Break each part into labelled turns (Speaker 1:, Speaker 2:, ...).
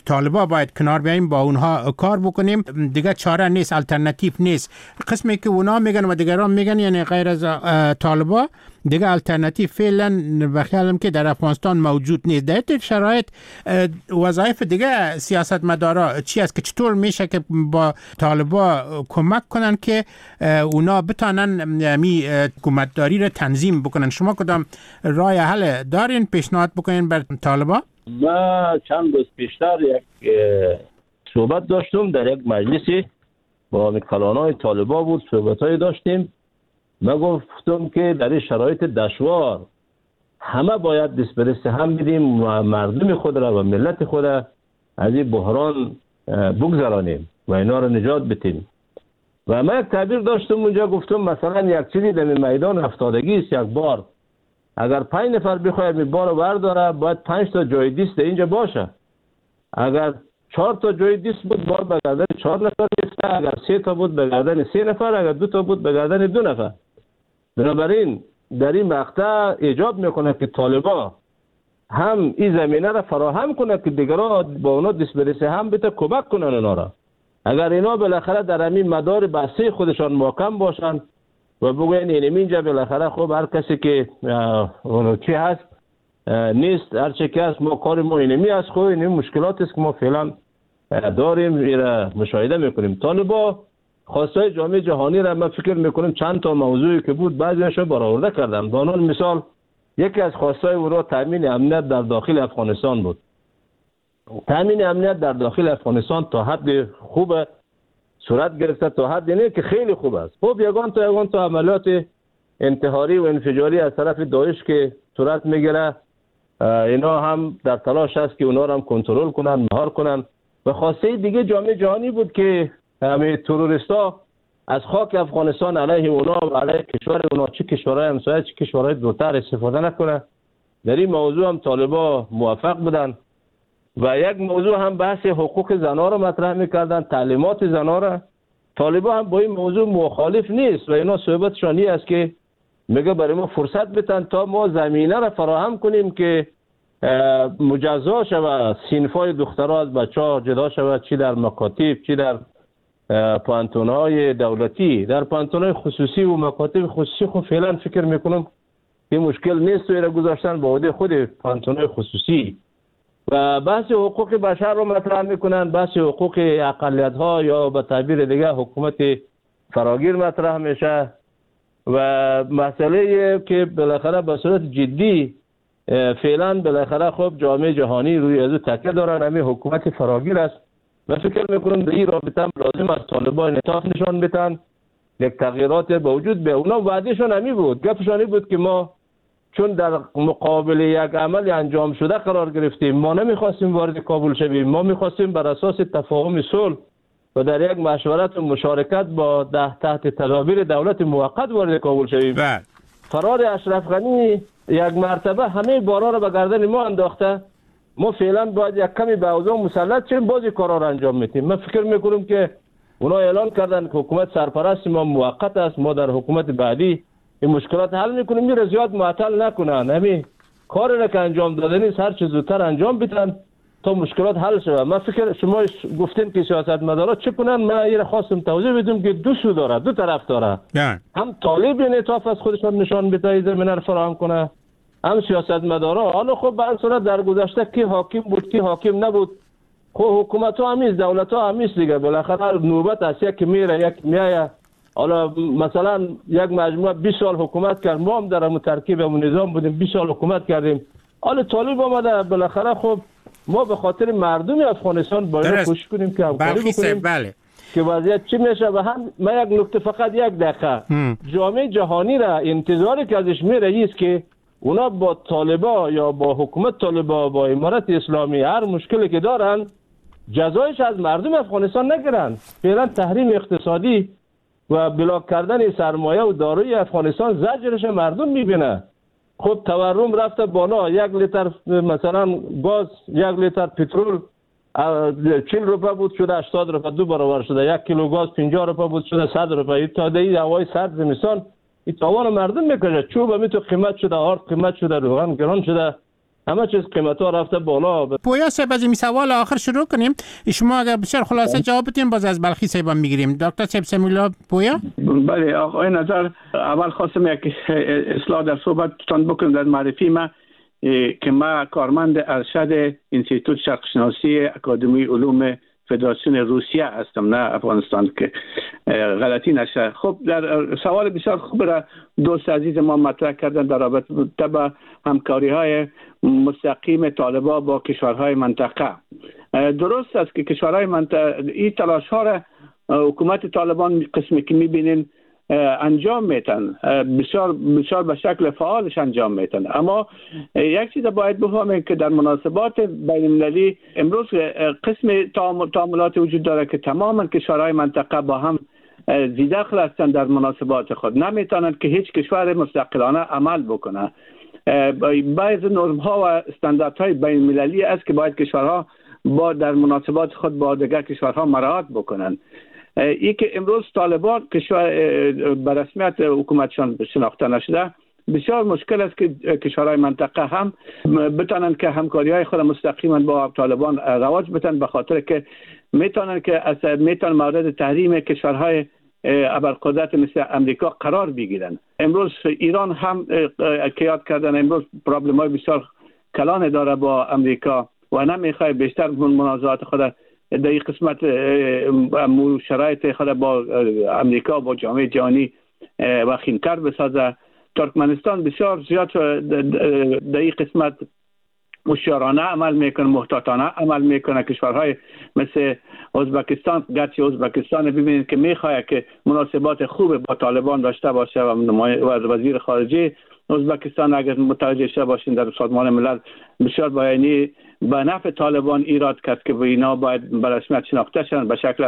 Speaker 1: طالبا باید کنار بیاییم، با اونها کار بکنیم. دیگه چاره نیست، الटरनेटिव نیست. قسمی که اونا میگن و دیگران میگن یعنی غیر از طالبا دیگه الटरनेटिव فعلا به خیالم که در افغانستان موجود نیست. در این شرایط وظایف دیگه سیاستمدارا چی است که چطور میشه که با طالبا کمک کنن که اونا بتونن می حکومتداری رو تنظیم بکنن؟ شما کدام راه حل دارین پیشنهاد بکنین بر طالبا؟
Speaker 2: ما چند روز پیشتر یک صحبت داشتم در یک مجلسی با کلانای طالبا بود، صحبتایی داشتیم. ما گفتم که در این شرایط دشوار همه باید دست به دست هم بدیم و مردم خود را و ملت خود را از این بحران بگذرانیم و اینا را نجات بدیم. و ما یک تعبیر داشتم اونجا، گفتم مثلا یک چیزی در میدان افتادگی است، یک بار اگر 5 نفر بخواید می بار برداره باید 5 تا جای دیست اینجا باشه. اگر 4 تا جای دیست بود بار به گردن 4 نفر نیسته، اگر 3 تا بود به گردن 3 نفر، اگر 2 تا بود به گردن 2 نفر. بنابراین در این مقطع ایجاب میکنه که طالبا هم این زمینه را فراهم کنه که دیگران با اونا دست به دست هم بده کمک کنن اونا را. اگر اینا بالاخره در همین مدار بسته خودشان محکم باشن و بگوین اینجا بالاخره خب هر کسی که اونو چی هست نیست، هر چی که هست ما کار ما اینمی هست، خب این مشکلات است که ما فعلا داریم، ایره مشاهده میکنیم. طالبا خواستای جامعه جهانی را ما فکر میکنیم چند تا موضوعی که بود بعضیش رو برآورده کردم. به عنوان مثال یکی از خواستای او را تامین امنیت در داخل افغانستان بود. تامین امنیت در داخل افغانستان تا حد خوب صورت گرفته، تا حد نه که خیلی خوب است. خب یگان تا عملیات انتحاری و انفجاری از طرف داعش که صورت میگیره، اینا هم در تلاش است که اونا را هم کنترل کنن، مهار کنن. و خواسته دیگه جامعه جهانی بود که همه تروریستا از خاک افغانستان علیه اونا و علیه کشور اونا، چه کشورهای همسایه چه کشورهای دورتر استفاده نکنه. در این موضوع هم طالبا موفق بودن. و یک موضوع هم بحث حقوق زنها را مطرح میکردن، تعلیمات زنها را. طالبا هم با این موضوع مخالف نیست و اینا صحبتشان این است که میگه برای ما فرصت بدن تا ما زمینه را فراهم کنیم که مجزا شود صنفای دخترها از بچه‌ها جدا شود، چی در مکاتب چی در پانتون‌های دولتی. در پانتون‌های خصوصی و مکاتب خصوصی خب فعلا فکر میکنم که مشکل نیست و اینا گذاشتن با عهده خود پانتون‌های خصوصی. و بحث حقوق بشر رو مطرح میکنن، بحث حقوق اقلیت‌ها یا به تعبیر دیگه حکومت فراگیر مطرح میشه. و مسئله که بالاخره به صورت جدی فعلا بالاخره خب جامعه جهانی روی ازو تکیه دارن، همین حکومت فراگیر است. و فکر میکنم در این رابطه لازم است طالبان انعطاف نشان بدن، یک تغییرات به وجود به اونا. وعدهشون همین بود، گپشون بود که ما چون در مقابل یک عمل انجام شده قرار گرفتیم، ما نمیخواستیم وارد کابل شویم، ما میخواستیم بر اساس تفاهم صلح و در یک مشورت و مشارکت با تحت تدابیر دولت موقت وارد کابل شویم. فرار اشرف غنی یک مرتبه همه بارا را به گردن ما انداخته. ما فعلا باید یک کمی به اوضاع مسلط شیم، بازی کارا را انجام میدیم. من فکر میکنم که اونا اعلان کردن که حکومت سرپرست ما موقت است، ما در حکومت بعدی این مشکلات حل میکنیم. این زیاد معطل نکنن، همین کاری را که انجام داده نیست هر چه زودتر انجام بدن تا مشکلات حل شود. من فکر شما گفتین که سیاستمدارا چه کنن، من این خواستم توضیح بدم که دو سو داره، دو طرف داره. هم طالب انعطاف از خودشون نشان بده زمینه رو فراهم کنه، هم سیاستمدارا. حالا خب به هر صورت در گذشته کی حاکم بود کی حاکم نبود، خب حکومت ها همیست، دولت ها همیست دیگه. بالاخره نوبت است یک میره یک میایه. حالا مثلا یک مجموعه 20 سال حکومت کرد، ما هم در همون ترکیب همون نظام بودیم 20 سال حکومت کردیم. حالا طالب آمده، بالاخره خب ما به خاطر مردم افغانستان باید کوشش کنیم که همکاری بکنیم که وضعیت چی میشه. و هم ما یک نکته فقط یک دقیقه جامعه جهانی را انتظاری که ازش میره است که اونا با طالبا یا با حکومت طالبا با امارت اسلامی هر مشکلی که دارن جزایش از مردم افغانستان نگیرن. فعلا تحریم اقتصادی و بلاک کردن سرمایه و دارایی افغانستان زجرش مردم میبینه. خب تورم رفته بالا، 1 لیتر مثلا گاز 1 لیتر پترول 40 روپه بود شده 80 روپه، 2 برابر شده. 1 کیلو گاز 50 روپه بود شده 100 روپه. این تادهی هوای سرد زمستان این تاوان مردم میکشه. چوب می تو قیمت شده، آرد قیمت شده، روغن گران شده. همه چیز قیمت ها رفته بالا.
Speaker 1: پویا صاحب از این سوال آخر شروع کنیم. شما اگر بسیار خلاصه جواب بدین باز از بلخی صاحب میگیریم. دکتر صاحب سمیلا پویا.
Speaker 3: بله آقای نظر، اول خواستم یک اصلاح در صحبتتان بکنم در معرفی ما که ما کارمند ارشد انستیتوت شرق شناسی اکادمی علوم فدراسیون روسیه هستم، نه افغانستان، که غلطی نشه. خب در سوال بسیار خوب را دوست عزیز ما مطرح کردن در رابطه با همکاری های مستقیم طالبان با کشورهای منطقه. درست است که کشورهای منطقه این تلاش ها را حکومت طالبان قسمی که میبینین انجام میتن، بسیار به شکل فعالش انجام میتن. اما یک چیز باید بفهمیم که در مناسبات بین المللی امروز قسم تعاملات وجود داره که تماما کشورهای منطقه با هم زیدخل هستند در مناسبات خود، نمیتونند که هیچ کشور مستقلانه عمل بکنه. بعض نرم ها و استانداردهای بین المللی است که باید کشورها در مناسبات خود با دیگر کشورها مراعات بکنند. ای که امروز طالبان کشور به رسمیت حکومتشان شناخته نشده، بسیار مشکل است که کشورهای منطقه هم بتانند که همکاری‌های خود مستقیما با طالبان رواج بدن، به خاطر که میتونن مورد تحریم کشورهای ابرقدرت مثل امریکا قرار بگیرن. امروز ایران هم که یاد کردن امروز پرابلم‌های بسیار کلان داره با امریکا و نمیخواد بیشتر منازعات خود در این قسمت شرایط خود با امریکا با جامعه جهانی وخیم‌تر بسازه. ترکمنستان بسیار زیاد در این قسمت هوشیارانه عمل میکنه، محتاطانه عمل میکنه. کشورهای مثل ازبکستان، گرچه ازبکستان ببینید که میخواد که مناسبات خوب با طالبان داشته باشه و وزیر خارجه ازبکستان اگر متوجه شده باشین در سازمان ملل بسیار بیانی به نفع طالبان ایراد کرد که اینا باید به رسمیت شناخته شدن به شکل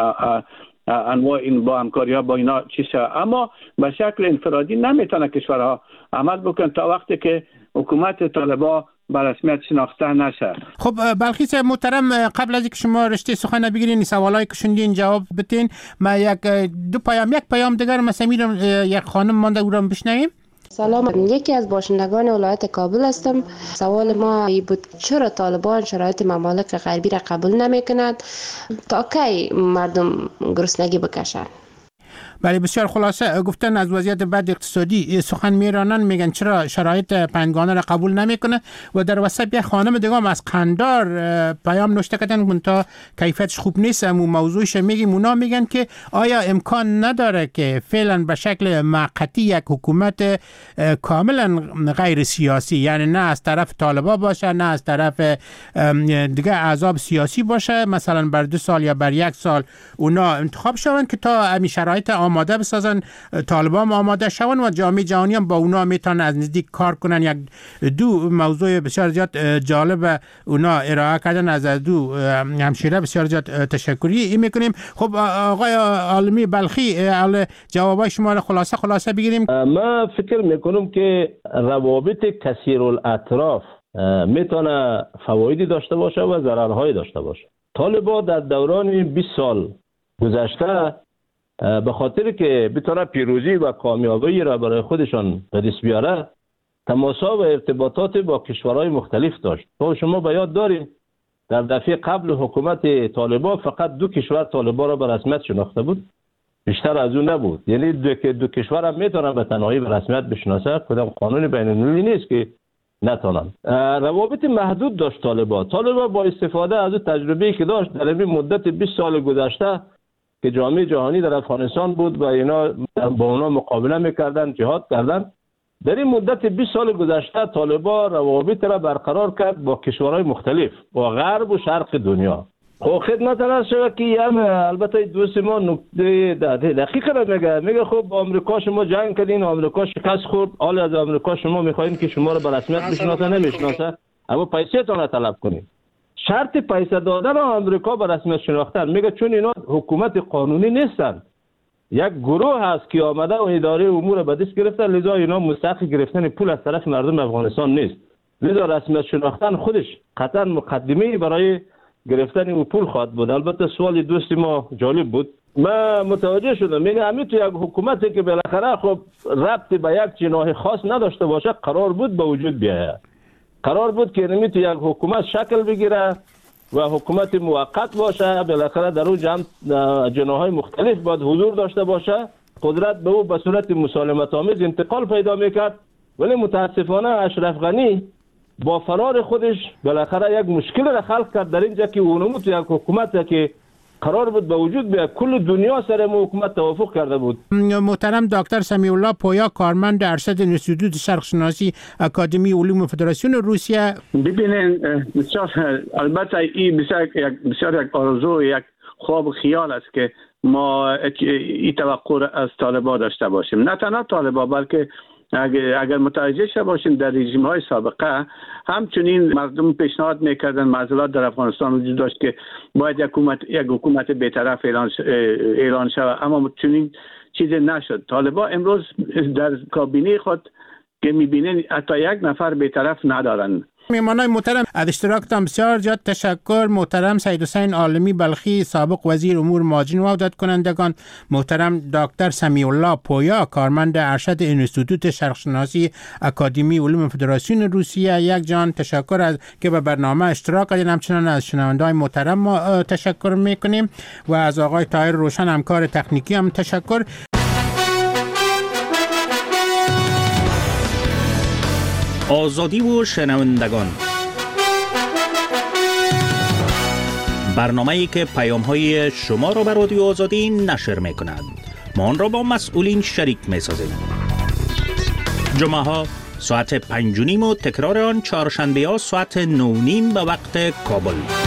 Speaker 3: انواع این با همکاری ها با اینا چیشه. اما به شکل انفرادی نمیتونه کشورها عمل بکنن تا وقتی که حکومت طالبان به رسمیت شناخته نشه.
Speaker 1: خب بلخی صاحب محترم، قبل از اینکه شما رشته سخن بگیرین سوالایی که شنیدین جواب بدین، ما یک پیام دیگر مثلا میرم یک خانم مانده او را بشنویم.
Speaker 4: سلام، یکی از باشندگان ولایت کابل هستم. سوال ما ای بود چرا طالبان شرایط ممالک غربی را قبول نمی کند؟ تا کی مردم گرسنگی بکشند؟
Speaker 1: بله بسیار خلاصه گفتن از وضعیت بد اقتصادی سخن میرانن، میگن چرا شرایط پنجگانه را قبول نمیکنه. و در وسط یک خانم دیگه هم از قندار پیام نوشته کردن تا کیفیتش خوب نیست، امو موضوعش میگیم. اونا میگن که آیا امکان نداره که فعلا به شکل موقتی یک حکومت کاملا غیر سیاسی، یعنی نه از طرف طالبان باشه نه از طرف دیگه احزاب سیاسی باشه، مثلا بر 2 سال یا بر 1 سال اونا انتخاب شون که تا امی شرایط آماده بسازن، طالبان آماده شون و جامعه جهانی هم با اونا میتونن از نزدیک کار کنن. یک دو موضوع بسیار زیاد جالب اونا ارائه کردن، از دو همشیره بسیار زیاد تشکری میکنیم. خب آقای عالمی بلخی، جوابای شما رو خلاصه بگیریم.
Speaker 2: من فکر میکنم که روابط کثیر الاطراف میتونه فوایدی داشته باشه و ضررهایی داشته باشه. طالبان در دوران 20 سال گذشته به خاطر که بتونه پیروزی و کامیابی را برای خودشان به دست بیاره، تماسا و ارتباطات با کشورهای مختلف داشت. تو شما به یاد دارید در دفعه قبل حکومت طالبان فقط 2 کشور طالبان را به رسمیت شناخته بود، بیشتر از اون نبود. یعنی دو کشور هم میتونن به تنهایی به رسمیت بشناسه، کدام قانون بین المللی نیست که نتونن. روابط محدود داشت طالبان با استفاده از تجربه‌ای که داشت در این مدت 20 سال گذشته که جامعه جهانی در افغانستان بود و اینا با اونا مقابله میکردن، جهاد کردن. در این مدت 20 سال گذشته طالبان روابط را برقرار کرد با کشورهای مختلف، با غرب و شرق دنیا. خب خدمت عرض شود که البته دوست ما نکته دقیق را میگه خب با آمریکا شما جنگ کردین، آمریکا شکست خورد، حالا از آمریکا شما میخواین که شما را به رسمیت بشناسه، نمیشناسه، اما پیسه تان را طلب کنین. شرط پیسه دادن آمریکا به رسمیت شناختن میگه چون اینا حکومت قانونی نیستن، یک گروه هست که آمده و اداره امور به دست گرفته، لذا اینا مستحق گرفتن پول از طرف مردم افغانستان نیست. لذا رسمیت شناختن خودش قطعا مقدمه برای گرفتن اون پول خواهد بود. البته سوال دوست ما جالب بود، من متوجه شدم. میگه همین تو یک حکومتی که بالاخره خب ربط به یک جناح خاص نداشته باشه قرار بود به وجود بیاید. قرار بود که نمی تو یک حکومت شکل بگیره و حکومت موقت باشه، بالاخره در اون جناح‌های مختلف باید حضور داشته باشه، قدرت به او به صورت مسالمت آمیز انتقال پیدا میکرد. ولی متاسفانه اشرف غنی با فرار خودش بالاخره یک مشکل را خلق کرد در اینجا که اونمو تو یک حکومت که قرار بود به وجود بیاد کل دنیا سر حکومت توافق کرده بود.
Speaker 1: محترم دکتر سمیع الله پویا، کارمند ارشد انستیتوت شرقشناسی اکادمی علوم فدراسیون روسیه.
Speaker 3: ببینین بسیار البته این بسیار یک آرزو، یک خواب و خیال است که ما این توقع از طالبان داشته باشیم. نه تنها طالبان بلکه اگر متوجه شده باشیم در رژیم های سابقه همچنین مردم پیشنهاد میکردن، معضلات در افغانستان وجود داشت که باید یک حکومت بی‌طرف اعلان شود، اما چنین چیزی نشد. طالبان امروز در کابینه خود که میبینین حتی یک نفر بی‌طرف ندارن.
Speaker 1: میهمانان محترم از اشتراکتان بسیار زیاد تشکر. محترم سید حسین عالمی بلخی، سابق وزیر امور مهاجرین و عودت کنندگان، محترم دکتر سمیع الله پویا، کارمند ارشد انستیتوت شرقشناسی اکادمی علوم فدراسیون روسیه، یک جان تشکر از که به برنامه اشتراک کردین. همچنان از شنونده‌های محترم ما تشکر میکنیم و از آقای طاهر روشن همکار تکنیکی هم تشکر.
Speaker 5: آزادی و شنوندگان، برنامه‌ای که پیام‌های شما را به رادیو آزادی نشر می‌کند. ما آن را با مسئولین شریک می‌سازیم. جمعه‌ها ساعت 5:30 و تکرار آن چهارشنبه‌ها ساعت 9:30 به وقت کابل.